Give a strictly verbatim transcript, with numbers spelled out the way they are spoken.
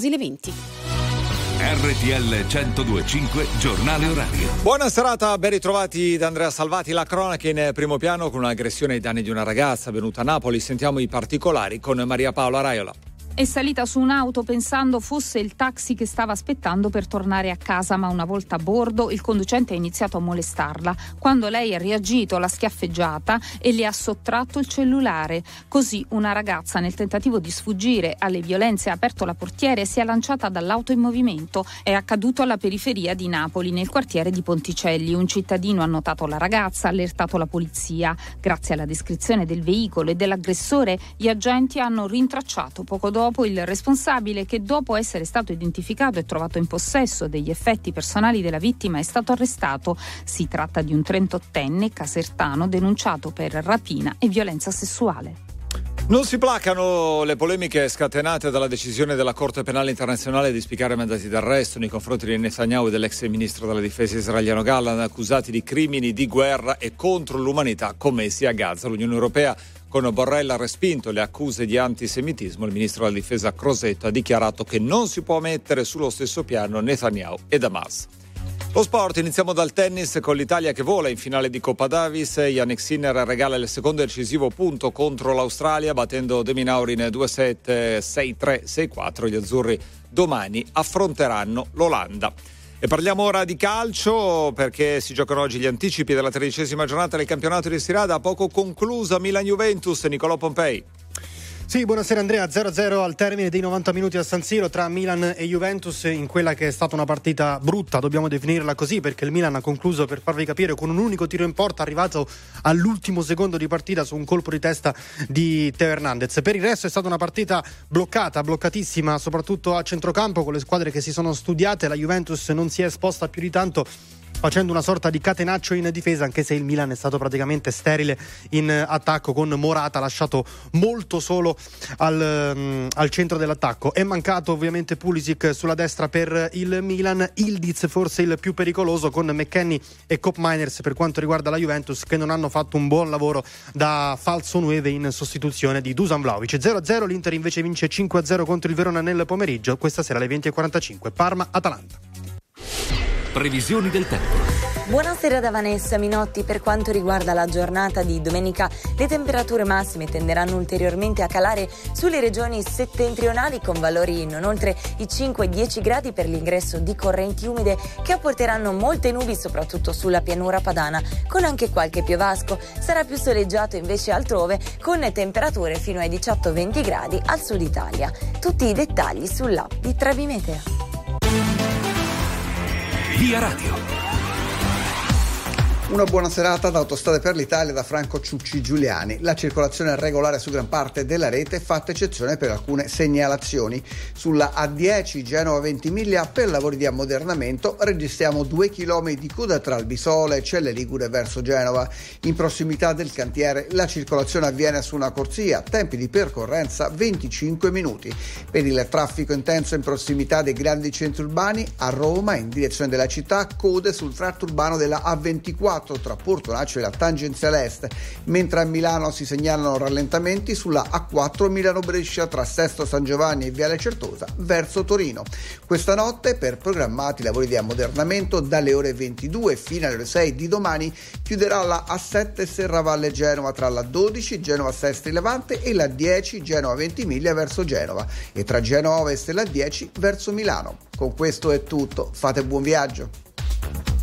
quasi le venti. R T L centodue e cinque Giornale Orario. Buona serata, ben ritrovati da Andrea Salvati. La cronaca in primo piano con un'aggressione ai danni di una ragazza avvenuta a Napoli. Sentiamo i particolari con Maria Paola Raiola. È salita su un'auto pensando fosse il taxi che stava aspettando per tornare a casa, ma una volta a bordo il conducente ha iniziato a molestarla. Quando lei ha reagito, l'ha schiaffeggiata e le ha sottratto il cellulare. Così una ragazza, nel tentativo di sfuggire alle violenze, ha aperto la portiera e si è lanciata dall'auto in movimento. È accaduto alla periferia di Napoli, nel quartiere di Ponticelli. Un cittadino ha notato la ragazza, ha allertato la polizia. Grazie alla descrizione del veicolo e dell'aggressore, gli agenti hanno rintracciato poco dopo Dopo il responsabile, che dopo essere stato identificato e trovato in possesso degli effetti personali della vittima è stato arrestato. Si tratta di un trentottenne casertano denunciato per rapina e violenza sessuale. Non si placano le polemiche scatenate dalla decisione della Corte Penale Internazionale di spiegare mandati d'arresto nei confronti di Netanyahu e dell'ex ministro della difesa israeliano Gallant, accusati di crimini di guerra e contro l'umanità commessi a Gaza. L'Unione Europea con Borrell ha respinto le accuse di antisemitismo. Il ministro della difesa Crosetto ha dichiarato che non si può mettere sullo stesso piano Netanyahu ed Hamas. Lo sport, iniziamo dal tennis con l'Italia che vola in finale di Coppa Davis. Jannik Sinner regala il secondo decisivo punto contro l'Australia battendo De Minaur in due set, sei tre, sei quattro. Gli azzurri domani affronteranno l'Olanda. E parliamo ora di calcio perché si giocano oggi gli anticipi della tredicesima giornata del campionato di Serie A, da poco conclusa Milan-Juventus. Nicolò Pompei. Sì, buonasera Andrea, zero a zero al termine dei novanta minuti al San Siro tra Milan e Juventus in quella che è stata una partita brutta, dobbiamo definirla così, perché il Milan ha concluso, per farvi capire, con un unico tiro in porta arrivato all'ultimo secondo di partita su un colpo di testa di Teo Hernandez. Per il resto è stata una partita bloccata, bloccatissima, soprattutto a centrocampo con le squadre che si sono studiate. La Juventus non si è esposta più di tanto, facendo una sorta di catenaccio in difesa, anche se il Milan è stato praticamente sterile in attacco, con Morata lasciato molto solo al, um, al centro dell'attacco. È mancato ovviamente Pulisic sulla destra per il Milan, Ildiz forse il più pericoloso, con McKennie e Koopmeiners per quanto riguarda la Juventus, che non hanno fatto un buon lavoro da falso nove in sostituzione di Dusan Vlahovic. zero a zero, l'Inter invece vince cinque a zero contro il Verona nel pomeriggio, questa sera alle venti e quarantacinque Parma-Atalanta. Previsioni del tempo. Buonasera da Vanessa Minotti. Per quanto riguarda la giornata di domenica, le temperature massime tenderanno ulteriormente a calare sulle regioni settentrionali, con valori non oltre i cinque dieci gradi per l'ingresso di correnti umide che apporteranno molte nubi soprattutto sulla pianura padana, con anche qualche piovasco. Sarà più soleggiato invece altrove, con temperature fino ai diciotto venti gradi al sud Italia. Tutti i dettagli sull'app di Trebi Meteo. Via Radio. Una buona serata da Autostrade per l'Italia da Franco Ciucci Giuliani. La circolazione è regolare su gran parte della rete, fatta eccezione per alcune segnalazioni. Sulla A dieci Genova Ventimiglia, per lavori di ammodernamento, registriamo due chilometri di coda tra Albisole e Celle Ligure verso Genova. In prossimità del cantiere la circolazione avviene su una corsia, tempi di percorrenza venticinque minuti. Per il traffico intenso in prossimità dei grandi centri urbani, a Roma in direzione della città, code sul tratto urbano della A ventiquattro tra Portonaccio e la tangenziale est, mentre a Milano si segnalano rallentamenti sulla A quattro Milano-Brescia tra Sesto San Giovanni e Viale Certosa verso Torino. Questa notte, per programmati lavori di ammodernamento, dalle ore ventidue fino alle ore sei di domani chiuderà la A sette Serravalle Genova tra la dodici Genova Sestri Levante e la dieci Genova Ventimiglia verso Genova, e tra Genova Ovest e la dieci verso Milano. Con questo è tutto, fate buon viaggio.